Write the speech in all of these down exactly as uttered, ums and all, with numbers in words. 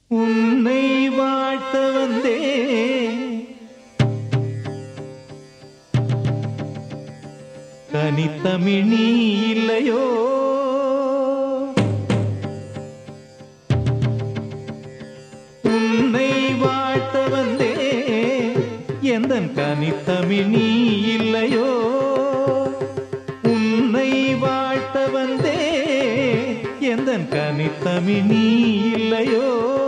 உன்னை வாழ்த்த வந்தே கனித்தமிழ் இல்லையோ உன்னை வாழ்த்த வந்தே எந்தன் கனித்தமிழ் இல்லையோ உன்னை வாழ்த்த வந்தே எந்தன் கனித்தமிழ் இல்லையோ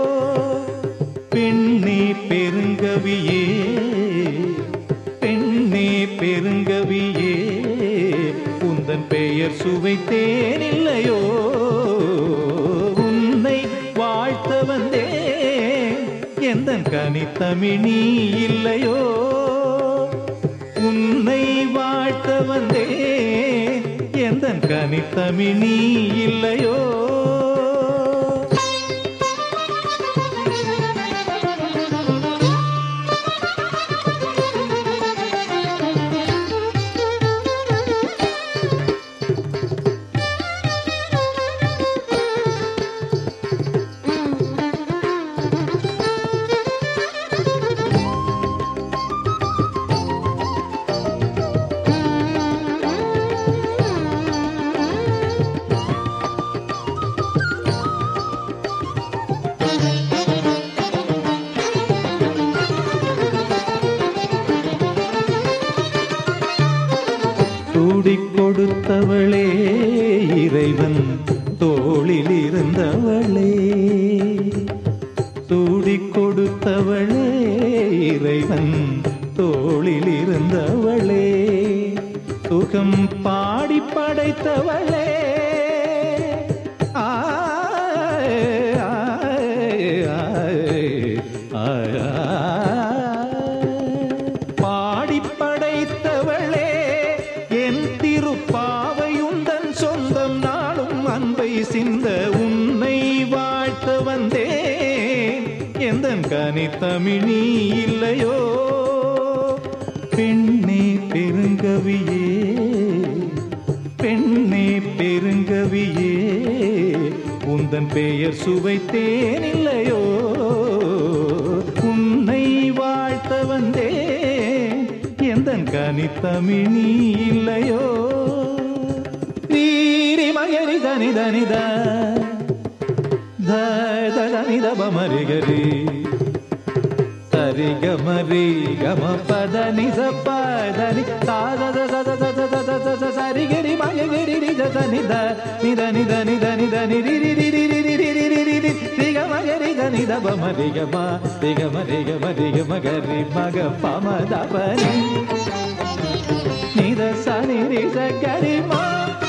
பெண்ணே பெருங்கவியே பெண்ணே பெருங்கவியே உந்தன் பெயர் சுவைத்தேன் இல்லையோ உன்னை வாழ்த்த வந்தே எந்தன் கனித்தமிழ் இல்லையோ உன்னை வாழ்த்த வந்தே எந்தன் கனித்தமிழ் இல்லையோ சூடிக் கொடுத்தவளே இறைவன் தோளில் இருந்தவளே சூடிக் கொடுத்தவளே இறைவன் தோளில் இருந்தவளே சுகம் பாடி படைத்தவளே பாடி படைத்தவளே என் திருப்பாவையுந்தன் சொந்தம் நாளும் அன்பை சிந்த உன்னை வாழ்த்த வந்தேன் எந்தன் கனித்தமிழ் இல்லையோ பெண்ணே பெருங்கவியே பெண்ணே பெருங்கவியே உந்தன் பெயர் சுவைத்தேன் இல்லையோ உன்னை வாழ்த்த வந்தேன் எந்தன் கனித்தமிழ் இல்லையோ நீரி மகரி தனி தனித தனித பமரிகரி சரி கமரி கம பதனி சப்பதனி சரிகரி மகரி நித நித நித நித நித நிரி மகரி தனி தப மரி கம ரிக மரி கம ரிக மகரி மக பம தபனி நித சனி ரிச கரி மா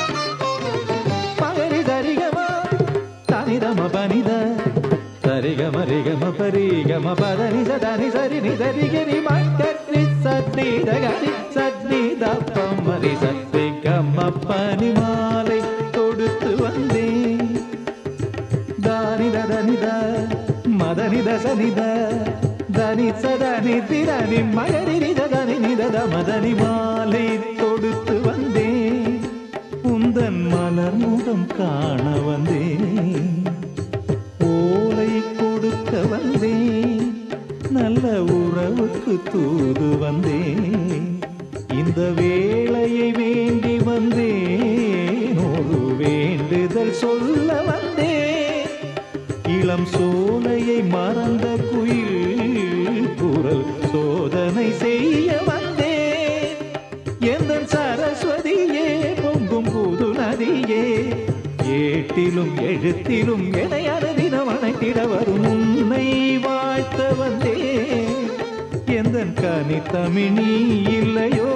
மகரி தரி கம தனி தம பனித சரி கம ரிக ம பரி கம பதனி சதனி சரி நி சரி கரி மகரி சத்தி தகரி சத்தி தப்ப மரி சத்தி கம பனி மாலை தொடுத்து வந்தேன் தானித தனித மதனித சனித தனி சதனி திரணி மகரி நிதனி நிதத மதனி மாலை தொடுத்து வந்தேன் உந்தன் மலர் முகம் காண வந்தேன் ஓலை கொடுக்க வந்தேன் நல்ல உறவுக்கு தூது வந்தேன் இந்த வேளையை வேண்டி வந்தேன் ஒரு வேண்டுதல் சொல்ல வந்தேன் இளம் சோலையை மறந்த குயில் குரல் சோதனை செய்ய வந்தேன் எந்தன் சரஸ்வதியே பொங்கும் புது நதியே ஏட்டிலும் எழுத்திலும் எனை அறதினம் அணைத்திட வரும் உன்னை வாழ்த்த வந்தேன் எந்தன் கனித்தமிழ் இல்லையோ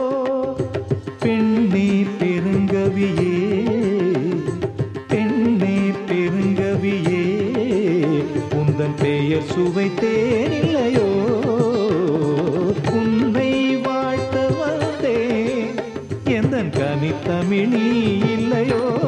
பெண்ணே பெருங்கவியே பெண்ணே பெருங்கவியே உந்தன் பெயர் சுவைத்தேன் இல்லையோ உன்னை வாழ்த்த வந்தேன் எந்தன் கனித்தமிழ் இல்லையோ